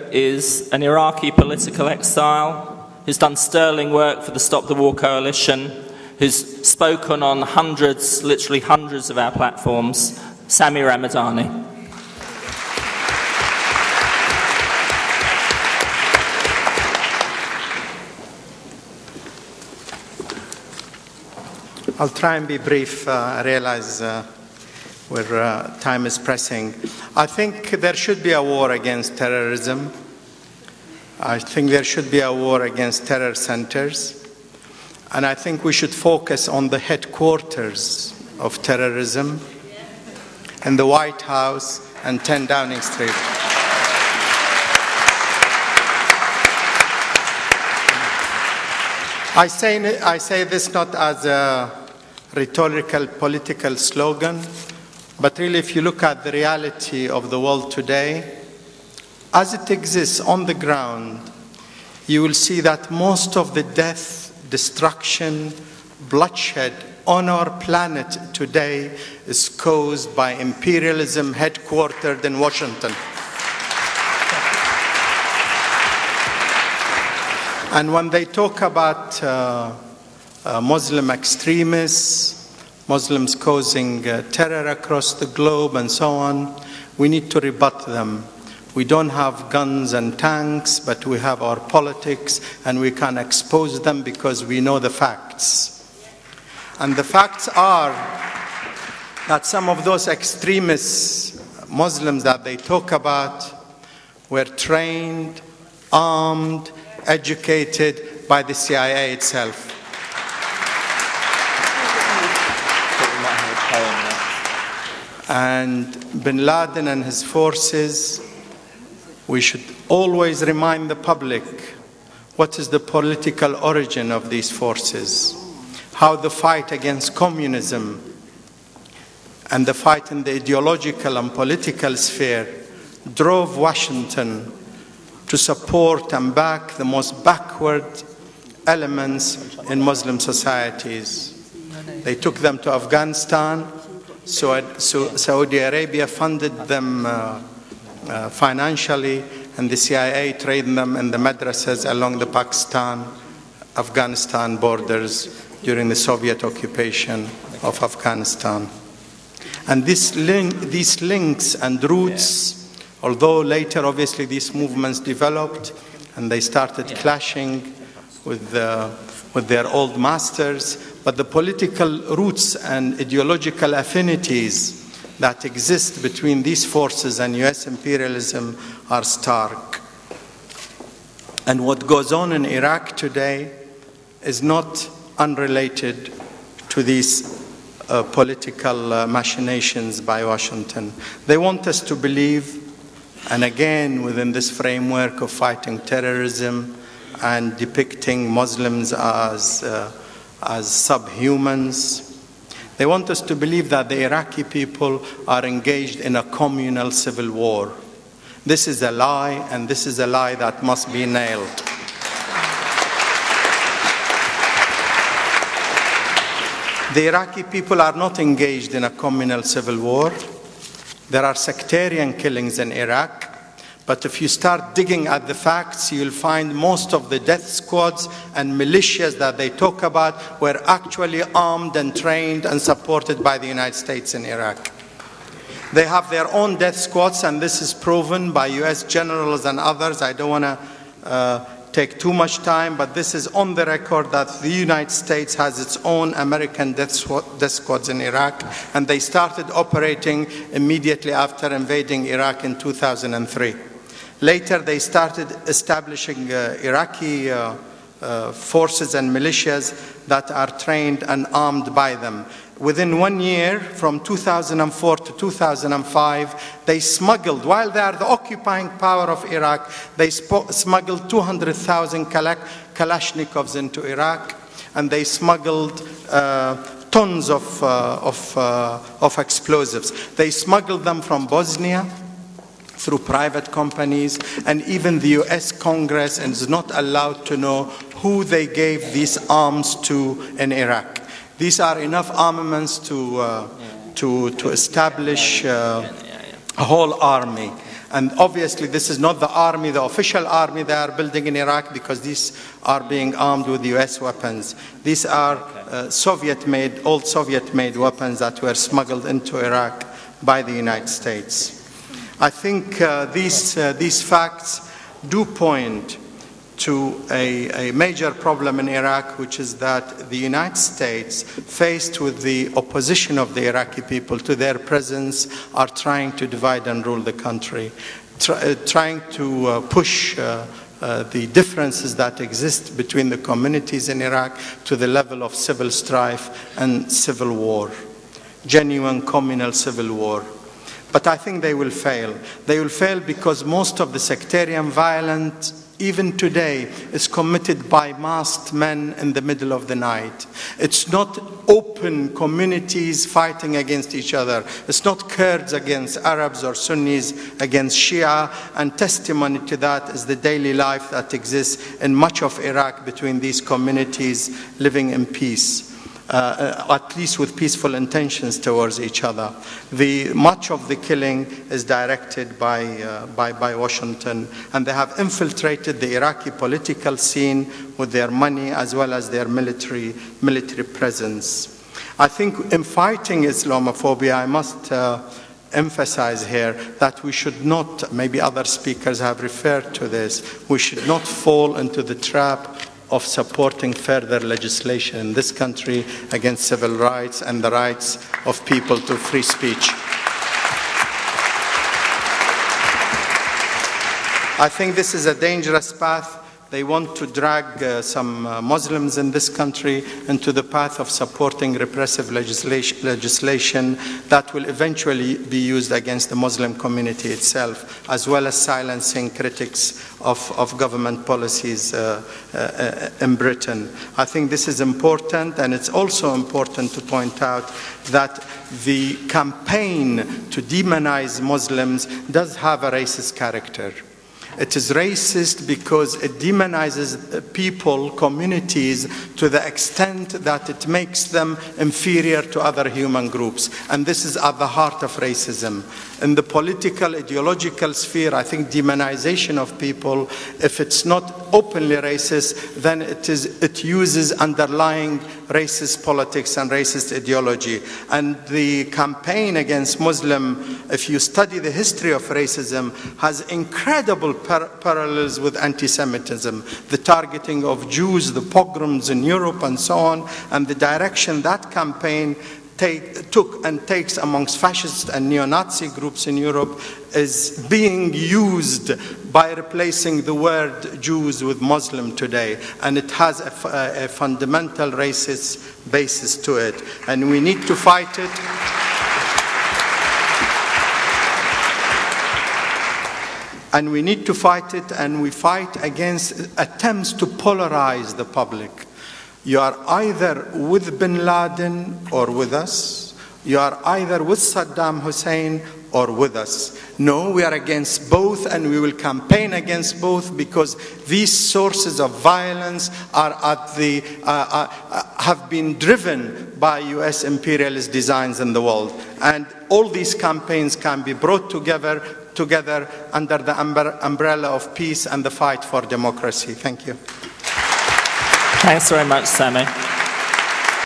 is an Iraqi political exile who's done sterling work for the Stop the War Coalition, who's spoken on hundreds, literally hundreds of our platforms, Sami Ramadani. I'll try and be brief. I realize where time is pressing. I think there should be a war against terrorism. I think there should be a war against terror centers. And I think we should focus on the headquarters of terrorism in the White House and 10 Downing Street. I say this not as a rhetorical political slogan, but really if you look at the reality of the world today, as it exists on the ground, you will see that most of the death, destruction, bloodshed on our planet today is caused by imperialism headquartered in Washington. And when they talk about Muslim extremists, Muslims causing terror across the globe and so on, we need to rebut them. We don't have guns and tanks, but we have our politics, and we can expose them because we know the facts. And the facts are that some of those extremists, Muslims that they talk about, were trained, armed, educated by the CIA itself. And bin Laden and his forces, we should always remind the public what is the political origin of these forces, how the fight against communism and the fight in the ideological and political sphere drove Washington to support and back the most backward elements in Muslim societies. They took them to Afghanistan. So Saudi Arabia funded them financially, and the CIA trained them in the madrasas along the Pakistan-Afghanistan borders during the Soviet occupation of Afghanistan. And these links and roots, although later obviously these movements developed and they started clashing with their old masters, but the political roots and ideological affinities that exist between these forces and US imperialism are stark. And what goes on in Iraq today is not unrelated to these political machinations by Washington. They want us to believe, and again within this framework of fighting terrorism and depicting Muslims as subhumans, they want us to believe that the Iraqi people are engaged in a communal civil war. This is a lie, and this is a lie that must be nailed. The Iraqi people are not engaged in a communal civil war. There are sectarian killings in Iraq. But if you start digging at the facts, you'll find most of the death squads and militias that they talk about were actually armed and trained and supported by the United States in Iraq. They have their own death squads, and this is proven by US generals and others. I don't want to take too much time, but this is on the record that the United States has its own American death squads in Iraq, and they started operating immediately after invading Iraq in 2003. Later, they started establishing Iraqi forces and militias that are trained and armed by them. Within 1 year, from 2004 to 2005, they smuggled, while they are the occupying power of Iraq, they smuggled 200,000 Kalashnikovs into Iraq, and they smuggled tons of explosives. They smuggled them from Bosnia through private companies, and even the US Congress is not allowed to know who they gave these arms to in Iraq. These are enough armaments to establish a whole army. And obviously this is not the army, the official army they are building in Iraq, because these are being armed with US weapons. These are Soviet-made, old Soviet-made weapons that were smuggled into Iraq by the United States. I think these facts do point to a major problem in Iraq, which is that the United States, faced with the opposition of the Iraqi people to their presence, are trying to divide and rule the country, trying to push the differences that exist between the communities in Iraq to the level of civil strife and civil war, genuine communal civil war. But I think they will fail. They will fail because most of the sectarian violence, even today, is committed by masked men in the middle of the night. It's not open communities fighting against each other. It's not Kurds against Arabs or Sunnis against Shia, and testimony to that is the daily life that exists in much of Iraq between these communities living in peace. At least with peaceful intentions towards each other. Much of the killing is directed by Washington, and they have infiltrated the Iraqi political scene with their money as well as their military presence. I think in fighting Islamophobia, I must emphasize here that we should not, maybe other speakers have referred to this, we should not fall into the trap of supporting further legislation in this country against civil rights and the rights of people to free speech. I think this is a dangerous path. They want to drag some Muslims in this country into the path of supporting repressive legislation that will eventually be used against the Muslim community itself, as well as silencing critics of government policies in Britain. I think this is important, and it's also important to point out that the campaign to demonize Muslims does have a racist character. It is racist because it demonizes people, communities, to the extent that it makes them inferior to other human groups. And this is at the heart of racism. In the political, ideological sphere, I think demonization of people, if it's not openly racist, then it uses underlying racist politics and racist ideology. And the campaign against Muslim, if you study the history of racism, has incredible parallels with anti-Semitism, the targeting of Jews, the pogroms in Europe and so on, and the direction that campaign took and takes amongst fascist and neo-Nazi groups in Europe is being used by replacing the word Jews with Muslim today. And it has a fundamental racist basis to it. And we need to fight it. And we need to fight it, and we fight against attempts to polarize the public. You are either with bin Laden or with us. You are either with Saddam Hussein or with us. No, we are against both, and we will campaign against both, because these sources of violence are have been driven by US imperialist designs in the world. And all these campaigns can be brought together under the umbrella of peace and the fight for democracy. Thank you. Thanks very much, Sami.